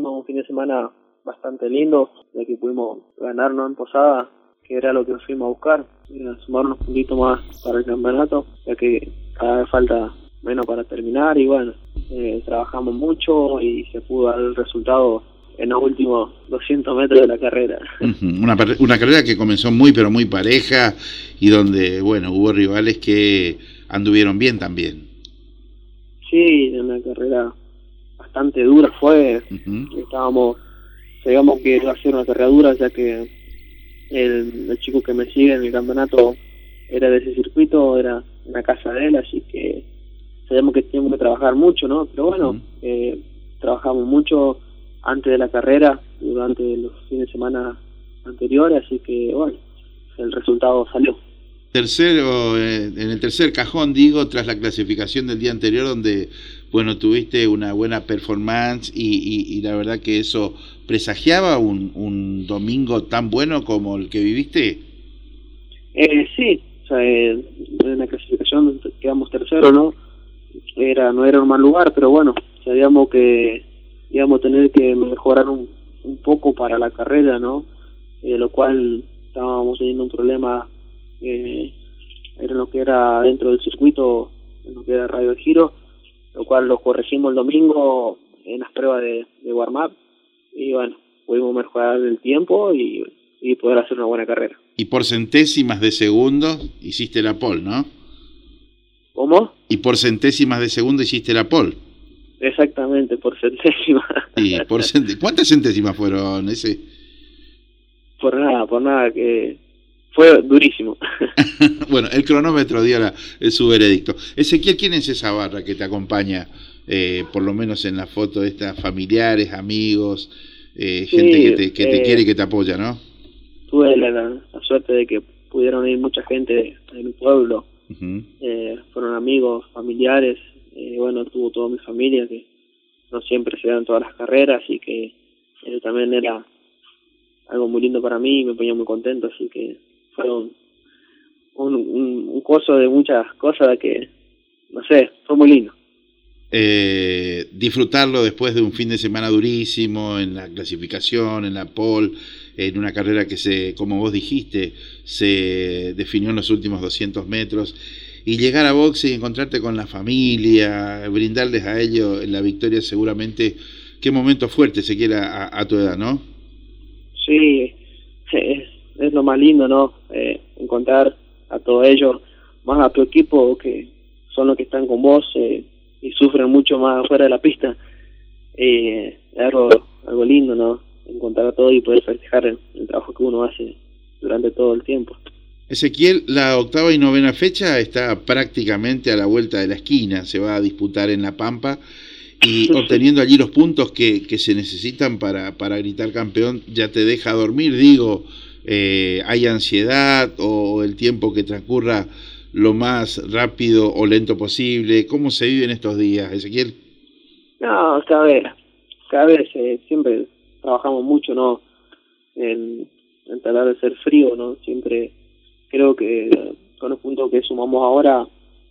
tuvimos un fin de semana bastante lindo, ya que pudimos ganarnos en Posada, que era lo que nos fuimos a buscar, sumarnos un poquito más para el campeonato, ya que cada vez falta menos para terminar y bueno, trabajamos mucho y se pudo dar el resultado en los últimos 200 metros de la carrera. Una carrera que comenzó muy pero muy pareja y donde, bueno, hubo rivales que anduvieron bien también. Sí, una carrera bastante dura fue, sabíamos que iba a ser una carrera dura, ya que el chico que me sigue en el campeonato era de ese circuito, era una casa de él, así que sabíamos que teníamos que trabajar mucho, ¿no? Pero bueno, trabajamos mucho antes de la carrera, durante los fines de semana anteriores, así que bueno, el resultado salió. En el tercer cajón, digo, tras la clasificación del día anterior, donde, bueno, tuviste una buena performance y la verdad que eso presagiaba un domingo tan bueno como el que viviste. Sí, o sea, en la clasificación quedamos tercero, ¿no? No era un mal lugar, pero bueno, sabíamos que íbamos a tener que mejorar un poco para la carrera, ¿no? Lo cual estábamos teniendo un problema en lo que era dentro del circuito, en lo que era radio de giro, lo cual lo corregimos el domingo en las pruebas de warm-up y bueno, pudimos mejorar el tiempo y poder hacer una buena carrera. Y por centésimas de segundo hiciste la pole, ¿no? ¿Cómo? Y por centésimas de segundo hiciste la pole. Exactamente, por centésimas. Sí, ¿cuántas centésimas fueron ese? Por nada, que fue durísimo. Bueno, el cronómetro dio su veredicto. Ezequiel, ¿quién es esa barra que te acompaña, por lo menos en la foto, estas familiares, amigos, gente que te quiere y que te apoya, ¿no? Tuve la suerte de que pudieron ir mucha gente de mi pueblo. Fueron amigos, familiares, bueno, tuvo toda mi familia, que no siempre se dan todas las carreras, así que también era algo muy lindo para mí y me ponía muy contento, así que fue un coso de muchas cosas que, no sé, fue muy lindo. Disfrutarlo después de un fin de semana durísimo, en la clasificación, en la pole, en una carrera que como vos dijiste, se definió en los últimos 200 metros, y llegar a boxe y encontrarte con la familia, brindarles a ellos la victoria, seguramente, qué momento fuerte se quiera a tu edad, ¿no? Sí, es lo más lindo, ¿no? Encontrar a todos ellos, más a tu equipo, que son los que están con vos y sufren mucho más afuera de la pista. Es algo lindo, ¿no? Encontrar a todos y poder festejar el trabajo que uno hace durante todo el tiempo. Ezequiel, la octava y novena fecha está prácticamente a la vuelta de la esquina, se va a disputar en La Pampa y obteniendo allí los puntos que se necesitan para gritar campeón, ya te deja dormir, digo, ¿hay ansiedad o el tiempo que transcurra lo más rápido o lento posible? ¿Cómo se vive en estos días, Ezequiel? No, cada vez siempre trabajamos mucho, ¿no? En tratar de ser frío, ¿no? Siempre creo que con los puntos que sumamos ahora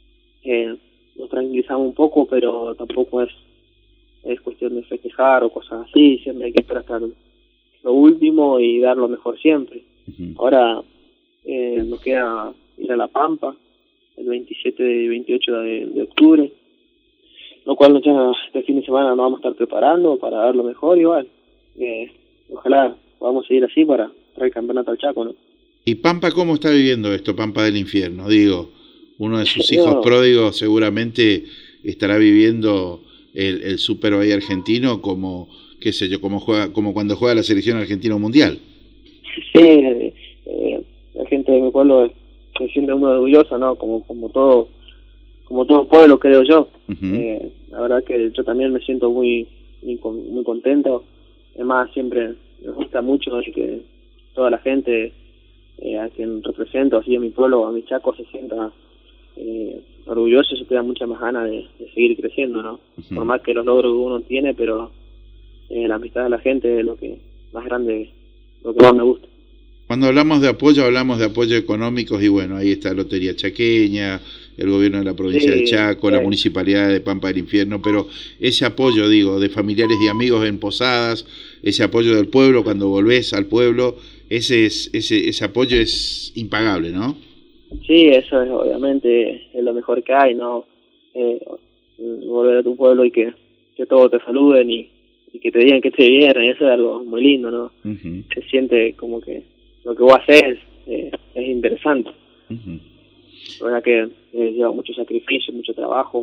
nos tranquilizamos un poco, pero tampoco es cuestión de festejar o cosas así. Siempre hay que esperar hasta lo último y dar lo mejor siempre. Ahora nos queda ir a La Pampa el 27 y 28 de octubre, lo cual ya este fin de semana nos vamos a estar preparando para dar lo mejor igual. Ojalá podamos seguir así para traer el campeonato al Chaco, ¿no? ¿Y Pampa cómo está viviendo esto, Pampa del Infierno? Digo, uno de sus hijos pródigos seguramente estará viviendo el Super Bahía argentino como, qué sé yo, como cuando juega la selección argentina mundial. Sí, la gente de mi pueblo se siente muy orgullosa, ¿no? Como todo pueblo, creo yo. La verdad que yo también me siento muy contento. Además, siempre me gusta mucho que toda la gente a quien represento, así a mi pueblo, a mi Chaco, se sienta orgulloso. Eso te da mucha más ganas de seguir creciendo, ¿no? Por más que los logros que uno tiene, pero la amistad de la gente es lo que más grande, lo que más me gusta. Cuando hablamos de apoyo económicos y bueno, ahí está Lotería Chaqueña, el gobierno de la provincia de Chaco, la municipalidad de Pampa del Infierno, pero ese apoyo, digo, de familiares y amigos en posadas, ese apoyo del pueblo cuando volvés al pueblo, ese apoyo es impagable, ¿no? Sí, eso es obviamente es lo mejor que hay, ¿no? Volver a tu pueblo y que todos te saluden y que te digan que esté bien, eso es algo muy lindo, ¿no? Uh-huh. Se siente como que lo que vos haces es interesante. Uh-huh. La verdad que lleva mucho sacrificio, mucho trabajo.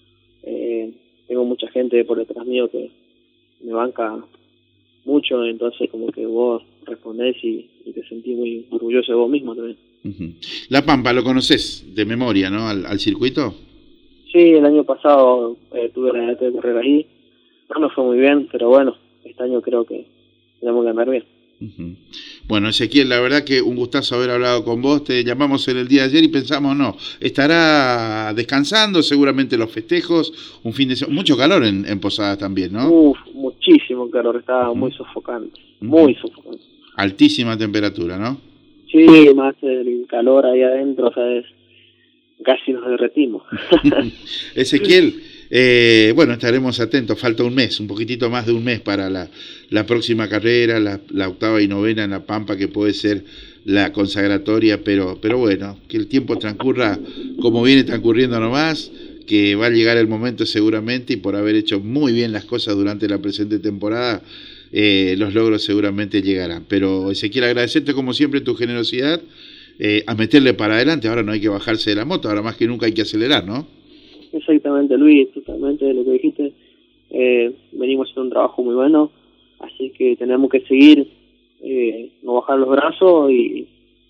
Tengo mucha gente por detrás mío que me banca mucho, entonces como que vos respondés y te sentís muy orgulloso de vos mismo también. Uh-huh. La Pampa, ¿lo conocés de memoria, no? ¿Al circuito? Sí, el año pasado tuve la idea de correr ahí. No fue muy bien, pero bueno, este año creo que tenemos que andar bien. Uh-huh. Bueno, Ezequiel, la verdad que un gustazo haber hablado con vos. Te llamamos en el día de ayer y pensamos, no, estará descansando, seguramente los festejos, un fin de semana, mucho calor en Posadas también, ¿no? Muchísimo calor, estaba muy sofocante, muy sofocante. Altísima temperatura, ¿no? Sí, más el calor ahí adentro, ¿sabes? Casi nos derretimos. Ezequiel, bueno, estaremos atentos, falta un mes, un poquitito más de un mes para la próxima carrera, la octava y novena en La Pampa, que puede ser la consagratoria, pero bueno, que el tiempo transcurra como viene transcurriendo nomás, que va a llegar el momento seguramente, y por haber hecho muy bien las cosas durante la presente temporada, los logros seguramente llegarán. Pero Ezequiel, agradecerte como siempre tu generosidad, a meterle para adelante. Ahora no hay que bajarse de la moto, ahora más que nunca hay que acelerar, ¿no? Exactamente, Luis, totalmente lo que dijiste. Venimos haciendo un trabajo muy bueno, así que tenemos que seguir, no bajar los brazos y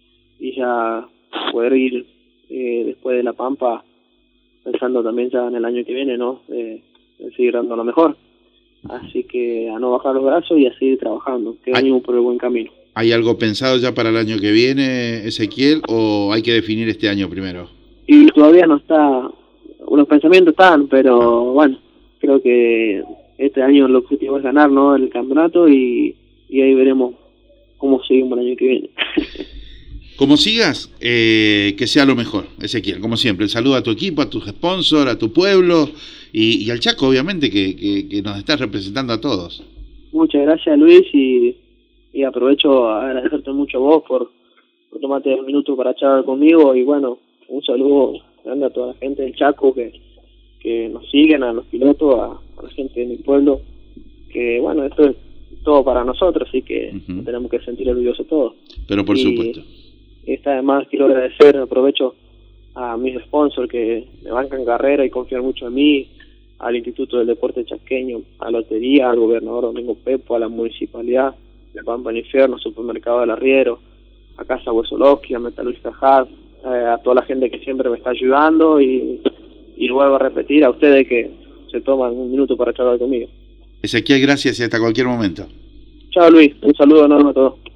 ya poder ir después de La Pampa pensando también ya en el año que viene, ¿no? En seguir dando lo mejor. Así que a no bajar los brazos y a seguir trabajando, que venimos por el buen camino. ¿Hay algo pensado ya para el año que viene, Ezequiel, o hay que definir este año primero? Y todavía no está, unos pensamientos están, pero bueno, creo que este año el objetivo es ganar, ¿no? El campeonato y ahí veremos cómo seguimos el año que viene. Como sigas, que sea lo mejor, Ezequiel, como siempre. El saludo a tu equipo, a tus sponsors, a tu pueblo y al Chaco, obviamente, que nos estás representando a todos. Muchas gracias, Luis, y aprovecho a agradecerte mucho a vos por tomarte un minuto para charlar conmigo y bueno, un saludo grande a toda la gente del Chaco que nos siguen, a los pilotos, a la gente de mi pueblo, que bueno, esto es todo para nosotros, así que tenemos que sentir orgullosos todos. Pero por supuesto. Además quiero agradecer, aprovecho a mis sponsors que me bancan carrera y confían mucho en mí, al Instituto del Deporte Chaqueño, a la Lotería, al gobernador Domingo Pepo, a la municipalidad de Pampa del Infierno, Supermercado del Arriero, a Casa Huesolowski, a Metalúrgica Haas, a toda la gente que siempre me está ayudando y vuelvo a repetir a ustedes que se toman un minuto para charlar conmigo. Ezequiel, gracias y hasta cualquier momento. Chao, Luis, un saludo enorme a todos.